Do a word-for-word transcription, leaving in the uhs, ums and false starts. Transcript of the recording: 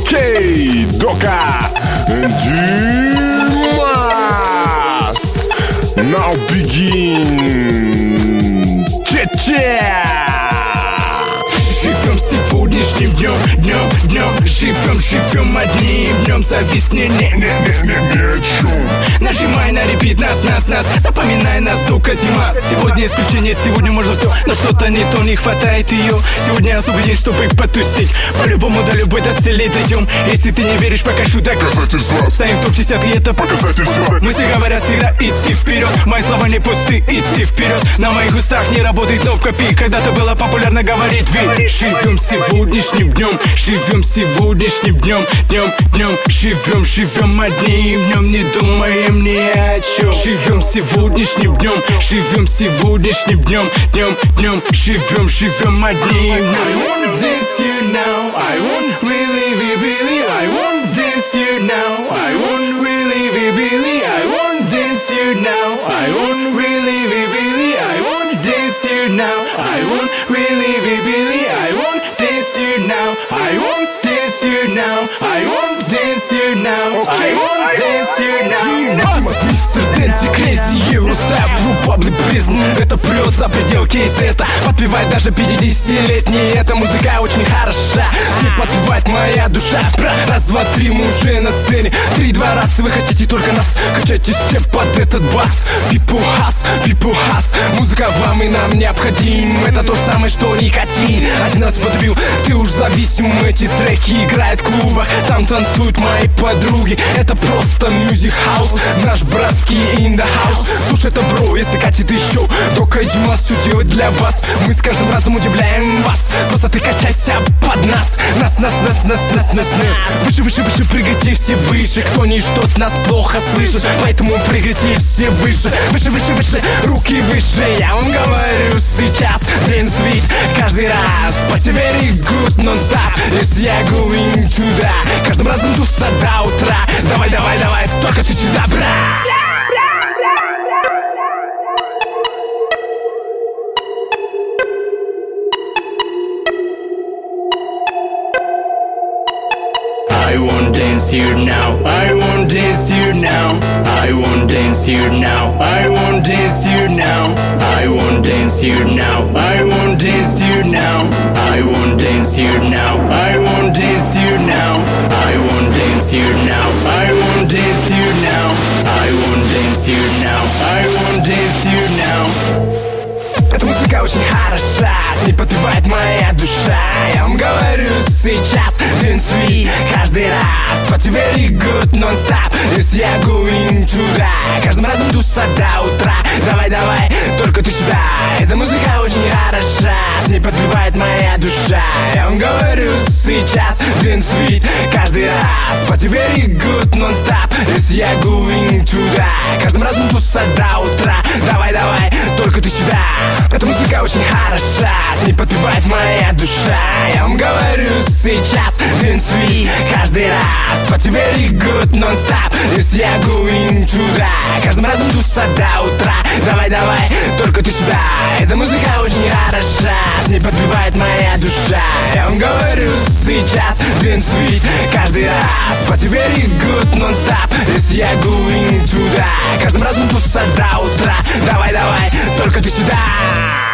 Окей, Дока, Димас. Now begin. Че-че. Живем сегодняшним днем, днем, днем. Живем, живем одним днем. Зависни не, не, не, не, не о чем. Нажимай на репит, нас, нас, нас. Запоминай нас, Дока, Димас. Сегодня исключение, сегодня можно все, но что-то не то, не хватает ее. Сегодня особый день, чтобы потусить. По-любому до любой до цели дойдем. Если ты не веришь, покажу доказательства. Ставим в топ десятки, это показательства. Мысли говорят всегда идти вперед. Мои слова не пусты, идти вперед. На моих устах не работает кнопка пи. Когда-то было популярно говорить ви. Живем сегодняшним днем, живем сегодняшним днем, днем, днем. Живем, живем одним днем, не думаем ни о чем. Живем сегодняшним днем, живем сегодняшним днем, днем, днем. Живем, живем одним днем. I want this you now, I want really, really, I want this you now, I want really, really, I want this you now, I want really, really, I want this you now, I want really, really, I want this you now, I want this you now, I want this you now, I want this you now. Димас, мистер Дэнси, Крейзи, Евростайл, Паблик Призн. Это прет за предел кейса, это подпевает даже пятидесятилетний. Эта музыка очень хороша, с ней подпевает моя душа. Раз, два, три, мы уже на сцене. Три-два раз, вы хотите только нас. Качайте все под этот бас. People has, people has. Музыка вам и нам необходим. Это то же самое, что никотин. Один раз потребил, ты уж зависим. Эти треки играют в клубах, там танцуют мои подруги. Это просто мьюзик хаус, наш братский in the house. Слушай, это бро, если катит еще, Дока и Димас все делают для вас. Мы с каждым разом удивляем вас. Просто ты качайся под нас. Нас, нас, нас, нас, нас, нас, нас. Выше, выше, выше, прыгайте все выше. Кто не ждет, нас плохо слышит. Поэтому прыгайте все выше. Выше, выше, выше, руки выше. Я вам говорю сейчас, день свит каждый раз. Party very good, non-stop. Yes, я going туда. Каждым разом туса до утра. Давай, давай, давай, только ты сюда, брат. I won't dance here now, I won't dance here now, I won't dance here now, I won't dance here now, I won't dance here now, I won't dance here now, I won't dance here now, I won't dance here now, I won't dance here now, I won't dance here now, I won't dance here now, I won't dance here now. Эта музыка очень хороша, с ней подпевает моя душа. Я вам говорю сейчас, день свит каждый раз. Party very good, non-stop. Yes, я going туда. Каждым разом туса до утра. Давай, давай, только ты сюда. Эта музыка очень хороша, с ней подпевает моя душа. Я вам говорю сейчас, день свит каждый раз. Party very good, non-stop. Yes, я going туда. Каждым разом туса до утра. Давай, давай, только ты сюда. Эта музыка очень хороша, с ней подпевает моя душа. Я вам говорю сейчас, день свит каждый раз. Party very good, non-stop. Yes, я going туда. Каждым разом туса до утра. Давай, давай, только ты сюда. Эта музыка очень хороша, с ней подпевает моя душа. Я вам говорю сейчас, день свит каждый раз. Party very good, non-stop. Yes, я going туда. Каждым разом туса до утра. Давай, давай, только ты сюда.